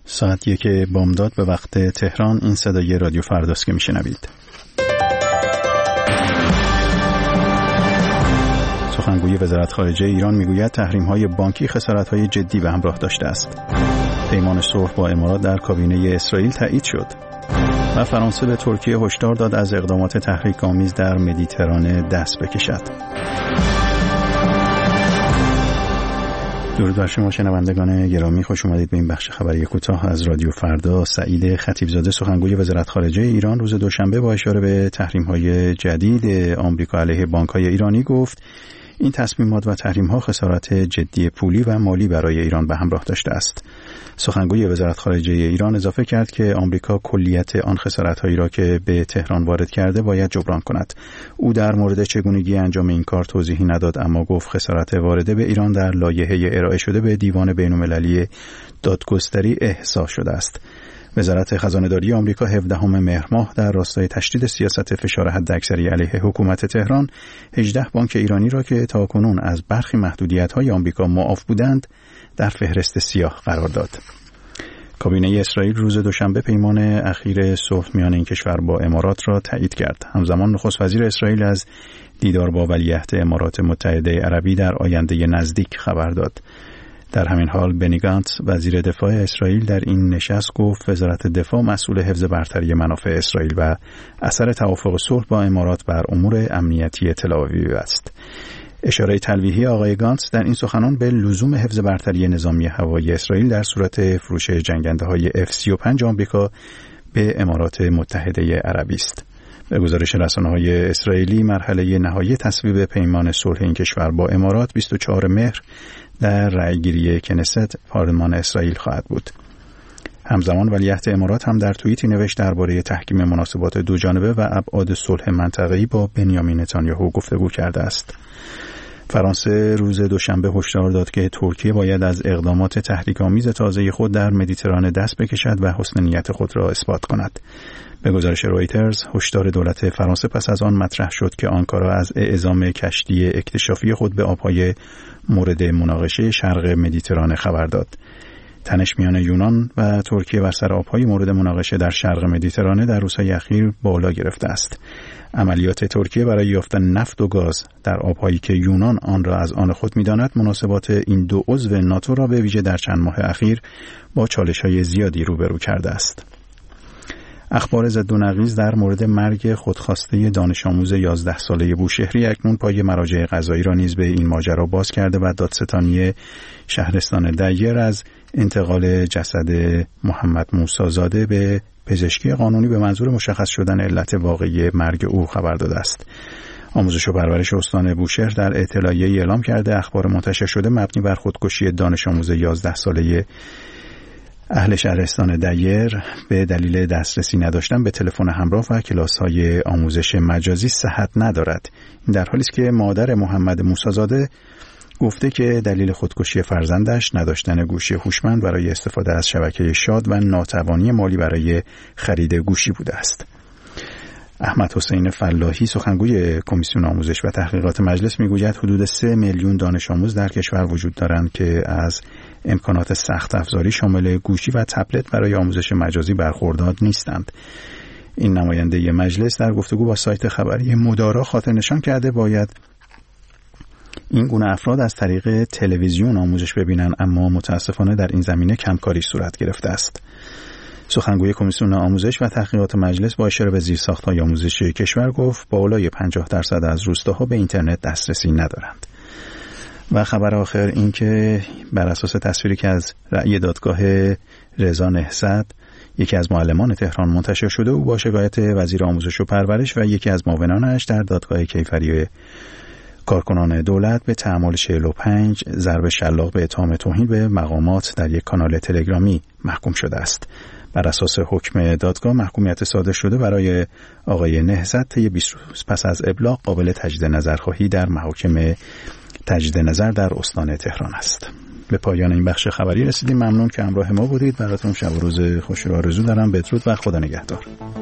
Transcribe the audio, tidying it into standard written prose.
ساعت 1 بامداد به وقت تهران. این صدای رادیو فرداست که میشنوید. سخنگوی وزارت خارجه ایران میگوید تحریم‌های بانکی خسارت‌های جدی به همراه داشته است. پیمان صلح با امارات در کابینه اسرائیل تایید شد. و فرانسه به ترکیه هشدار داد از اقدامات تحریک‌آمیز در مدیترانه دست بکشد. درود بر شما شنوندگان گرامی، خوش اومدید به این بخش خبری کوتاه از رادیو فردا. سعید خطیبزاده سخنگوی وزارت خارجه ایران روز دوشنبه با اشاره به تحریم‌های جدید آمریکا علیه بانک‌های ایرانی گفت این تصمیمات و تحریم‌ها خسارت جدی پولی و مالی برای ایران به همراه داشته است. سخنگوی وزارت خارجه ایران اضافه کرد که آمریکا کلیت آن خسارت‌هایی را که به تهران وارد کرده باید جبران کند. او در مورد چگونگی انجام این کار توضیحی نداد، اما گفت خسارت وارده به ایران در لایحه ارائه شده به دیوان بین‌المللی دادگستری احصا شده است. وزارت خزانه‌داری آمریکا 17 مهر ماه در راستای تشدید سیاست فشار حداکثری علیه حکومت تهران 18 بانک ایرانی را که تاکنون از برخی محدودیت‌های آمریکا معاف بودند در فهرست سیاه قرار داد. کابینه اسرائیل روز دوشنبه پیمان اخیر صلح میان این کشور با امارات را تایید کرد. همزمان نخست وزیر اسرائیل از دیدار با ولیعهد امارات متحده عربی در آینده نزدیک خبر داد. در همین حال بنی گانتز وزیر دفاع اسرائیل در این نشست گفت وزارت دفاع مسئول حفظ برتری منافع اسرائیل و اثر توافق صلح با امارات بر امور امنیتی تل‌آویو است. اشاره تلویحی آقای گانتز در این سخنان به لزوم حفظ برتری نظامی هوایی اسرائیل در صورت فروش جنگنده‌های F-35 آمریکا به امارات متحده عربی است. به گزارش رسانه‌های اسرائیلی مرحله نهایی تصویب پیمان صلح این کشور با امارات 24 مهر در رأیگیری کنست پارلمان اسرائیل خواهد بود. همزمان ولیعهد امارات هم در توییتی نوشت درباره تحکیم مناسبات دو جانبه و ابعاد صلح منطقه‌ای با بنیامین نتانیاهو گفتگو کرده است. فرانسه روز دوشنبه هشدار داد که ترکیه باید از اقدامات تحریک‌آمیز تازه خود در مدیترانه دست بکشد و حسن نیت خود را اثبات کند. به گزارش رویترز هشدار دولت فرانسه پس از آن مطرح شد که آنکارا از اعزام کشتی اکتشافی خود به آب‌های مورد مناقشه شرق مدیترانه خبر داد. تنش میان یونان و ترکیه بر سر آب‌های مورد مناقشه در شرق مدیترانه در روزهای اخیر بالا گرفته است. عملیات ترکیه برای یافتن نفت و گاز در آب‌هایی که یونان آن را از آن خود می‌داند مناسبات این دو عضو ناتو را به ویژه در چند ماه اخیر با چالش‌های زیادی روبرو کرده است. اخبار ضد و نقیض در مورد مرگ خودخواسته دانش آموز 11 ساله بوشهری اکنون پای مراجع قضایی را نیز به این ماجرا باز کرده و دادستانی شهرستان دیر از انتقال جسد محمد موسی‌زاده به پزشکی قانونی به منظور مشخص شدن علت واقعی مرگ او خبر داده است. آموزش و پرورش استان بوشهر در اطلاعیه‌ای اعلام کرده اخبار منتشر شده مبنی بر خودکشی دانش آموز 11 ساله اهل شهرستان دیر به دلیل دسترسی نداشتن به تلفن همراه و کلاس‌های آموزش مجازی صحت ندارد. این در حالی است که مادر محمد موسی‌زاده گفته که دلیل خودکشی فرزندش نداشتن گوشی هوشمند برای استفاده از شبکه شاد و ناتوانی مالی برای خرید گوشی بوده است. احمد حسین فلاحی سخنگوی کمیسیون آموزش و تحقیقات مجلس میگوید حدود 3 میلیون دانش آموز در کشور وجود دارند که از امکانات سخت افزاری شامل گوشی و تبلت برای آموزش مجازی برخوردار نیستند. این نماینده مجلس در گفتگو با سایت خبری مدارا خاطر نشان کرده باید این گونه افراد از طریق تلویزیون آموزش ببینند، اما متاسفانه در این زمینه کمکاری صورت گرفته است. سخنگوی کمیسیون آموزش و تحقیقات مجلس با اشاره به زیرساخت‌های آموزشی کشور گفت بالای 50% از روستاها به اینترنت دسترسی ندارند. و خبر آخر این که بر اساس تصویری که از رأی دادگاه رضا نهضت یکی از معلمان تهران منتشر شده، او با شکایت وزیر آموزش و پرورش و یکی از معاونانش در دادگاه کیفری کارکنان دولت به تحمل 45 ضرب شلاق به اتهام توهین به مقامات در یک کانال تلگرامی محکوم شده است. بر اساس حکم دادگاه محکومیت صادر شده برای آقای نهضت طی 20 روز پس از ابلاغ قابل تجدید نظرخواهی در محاکم تجدید نظر در استان تهران است. به پایان این بخش خبری رسیدیم. ممنون که همراه ما بودید. براتون شب و روز خوشی را آرزو دارم. بدرود و خدا نگهدار.